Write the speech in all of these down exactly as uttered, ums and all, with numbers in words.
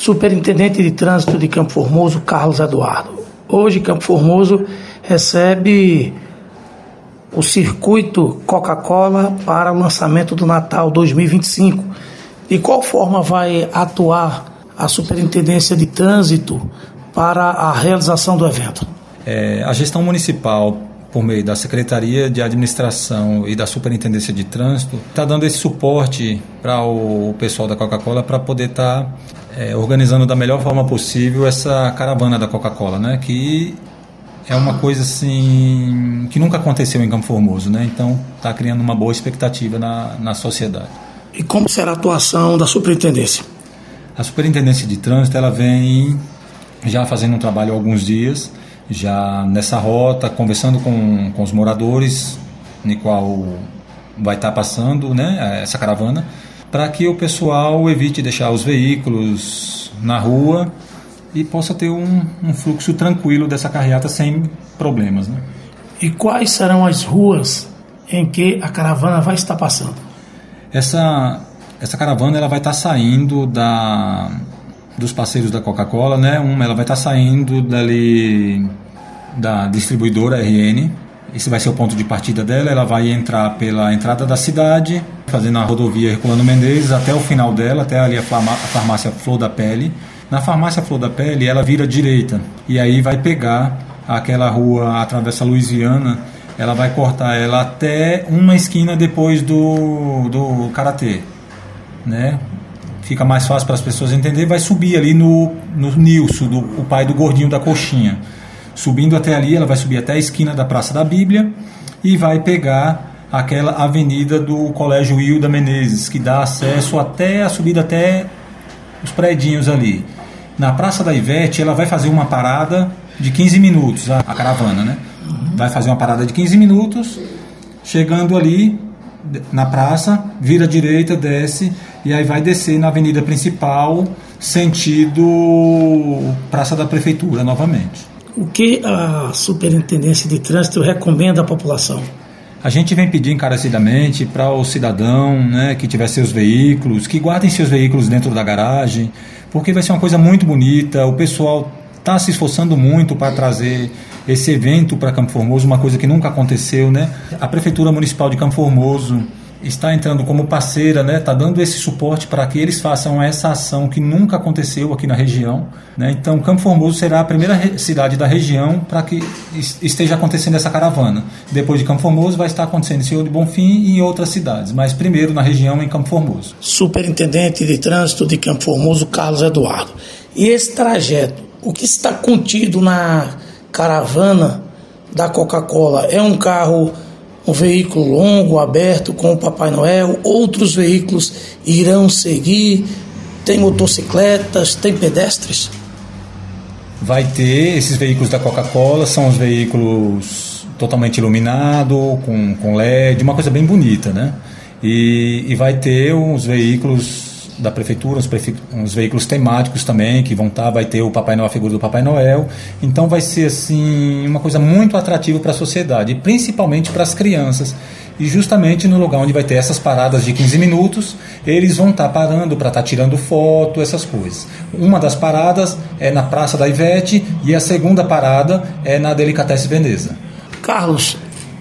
Superintendente de Trânsito de Campo Formoso, Carlos Eduardo. Hoje, Campo Formoso recebe o circuito Coca-Cola para o lançamento do Natal dois mil e vinte e cinco. De qual forma vai atuar a Superintendência de Trânsito para a realização do evento? É, a gestão municipal, por meio da Secretaria de Administração e da Superintendência de Trânsito, está dando esse suporte para o pessoal da Coca-Cola para poder estar tá, é, organizando da melhor forma possível essa caravana da Coca-Cola, né? Que é uma coisa assim que nunca aconteceu em Campo Formoso, né? Então está criando uma boa expectativa na, na sociedade. E como será a atuação da Superintendência? A Superintendência de Trânsito ela vem já fazendo um trabalho há alguns dias, já nessa rota, conversando com, com os moradores, no qual vai estar passando, né, essa caravana, para que o pessoal evite deixar os veículos na rua e possa ter um, um fluxo tranquilo dessa carreata sem problemas, né? E quais serão as ruas em que a caravana vai estar passando? Essa, essa caravana ela vai estar saindo da... dos parceiros da Coca-Cola, né? Uma, ela vai estar saindo dali da distribuidora R N. Esse vai ser o ponto de partida dela. Ela vai entrar pela entrada da cidade, fazendo a rodovia Herculano Mendes até o final dela, até ali a, farmá- a farmácia Flor da Pele. Na farmácia Flor da Pele, ela vira direita e aí vai pegar aquela rua, atravessa a Luiz Viana, ela vai cortar ela até uma esquina depois do, do Karatê, né? Fica mais fácil para as pessoas entenderem, vai subir ali no, no Nilson, do, o pai do gordinho da coxinha. Subindo até ali, ela vai subir até a esquina da Praça da Bíblia e vai pegar aquela avenida do Colégio Hilda Menezes, que dá acesso até a subida até os predinhos ali. Na Praça da Ivete, ela vai fazer uma parada de quinze minutos, a, a caravana, né? Vai fazer uma parada de quinze minutos, chegando ali na praça, vira à direita, desce e aí vai descer na avenida principal, sentido Praça da Prefeitura novamente. O que a Superintendência de Trânsito recomenda à população? A gente vem pedir encarecidamente para o cidadão, né, que tiver seus veículos, que guardem seus veículos dentro da garagem, porque vai ser uma coisa muito bonita. O pessoal está se esforçando muito para trazer esse evento para Campo Formoso, uma coisa que nunca aconteceu, né? A Prefeitura Municipal de Campo Formoso está entrando como parceira, né? Está dando esse suporte para que eles façam essa ação que nunca aconteceu aqui na região, né? Então, Campo Formoso será a primeira re- cidade da região para que es- esteja acontecendo essa caravana. Depois de Campo Formoso vai estar acontecendo em Senhor do Bonfim e em outras cidades, mas primeiro na região, em Campo Formoso. Superintendente de Trânsito de Campo Formoso, Carlos Eduardo. E esse trajeto, o que está contido na caravana da Coca-Cola? É um carro, um veículo longo, aberto, com o Papai Noel? Outros veículos irão seguir? Tem motocicletas, tem pedestres? Vai ter esses veículos da Coca-Cola, são os veículos totalmente iluminados, com, com L E D, uma coisa bem bonita, né? E, e vai ter uns veículos da prefeitura, uns, prefe... uns veículos temáticos também que vão estar, vai ter o Papai Noel, a figura do Papai Noel. Então vai ser assim uma coisa muito atrativa para a sociedade, e principalmente para as crianças. E justamente no lugar onde vai ter essas paradas de quinze minutos, eles vão estar parando para estar tirando foto, essas coisas. Uma das paradas é na Praça da Ivete e a segunda parada é na Delicatessen Veneza. Carlos,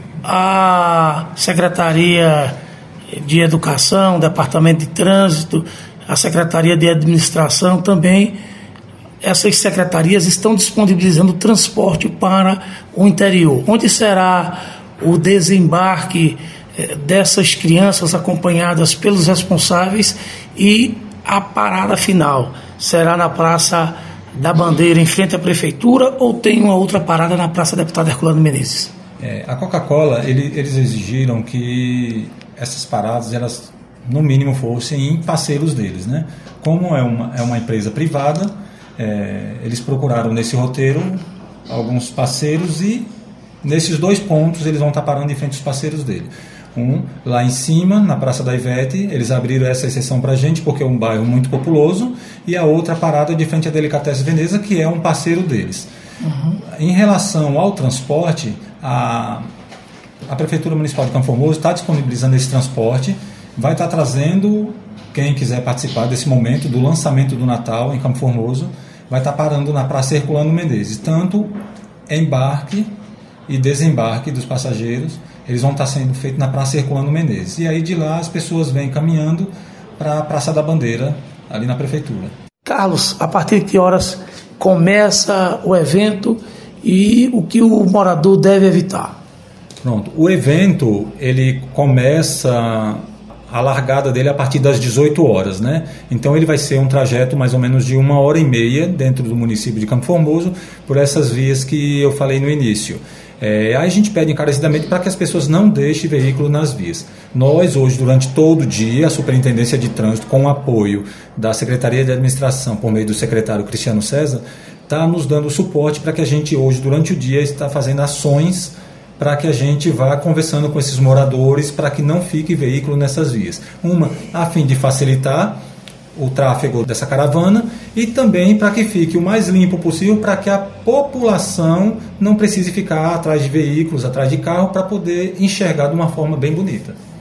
a Secretaria de Educação, Departamento de Trânsito, a Secretaria de Administração também, essas secretarias estão disponibilizando transporte para o interior. Onde será o desembarque eh, dessas crianças acompanhadas pelos responsáveis e a parada final? Será na Praça da Bandeira, em frente à Prefeitura, ou tem uma outra parada na Praça Deputado Herculano Menezes? É, a Coca-Cola, ele, eles exigiram que essas paradas, elas no mínimo fossem em parceiros deles, né? Como é uma, é uma empresa privada, é, eles procuraram nesse roteiro alguns parceiros e nesses dois pontos eles vão estar parando em frente aos parceiros dele. Um, lá em cima, na Praça da Ivete, eles abriram essa exceção para a gente porque é um bairro muito populoso, e a outra parada de frente à Delicatessen Veneza, que é um parceiro deles. Uhum. Em relação ao transporte, a A Prefeitura Municipal de Campo Formoso está disponibilizando esse transporte, vai estar trazendo quem quiser participar desse momento do lançamento do Natal em Campo Formoso vai estar parando na Praça Herculano Menezes. Tanto embarque e desembarque dos passageiros, eles vão estar sendo feitos na Praça Herculano Menezes. E aí de lá as pessoas vêm caminhando para a Praça da Bandeira, ali na Prefeitura. Carlos, a partir de que horas começa o evento e o que o morador deve evitar? Pronto, o evento ele começa... a largada dele é a partir das dezoito horas, né? Então ele vai ser um trajeto mais ou menos de uma hora e meia dentro do município de Campo Formoso, por essas vias que eu falei no início. É, aí a gente pede encarecidamente para que as pessoas não deixem veículo nas vias. Nós hoje, durante todo o dia, a Superintendência de Trânsito, com o apoio da Secretaria de Administração, por meio do secretário Cristiano César, está nos dando suporte para que a gente hoje, durante o dia, está fazendo ações para que a gente vá conversando com esses moradores para que não fique veículo nessas vias. Uma, a fim de facilitar o tráfego dessa caravana e também para que fique o mais limpo possível para que a população não precise ficar atrás de veículos, atrás de carro, para poder enxergar de uma forma bem bonita.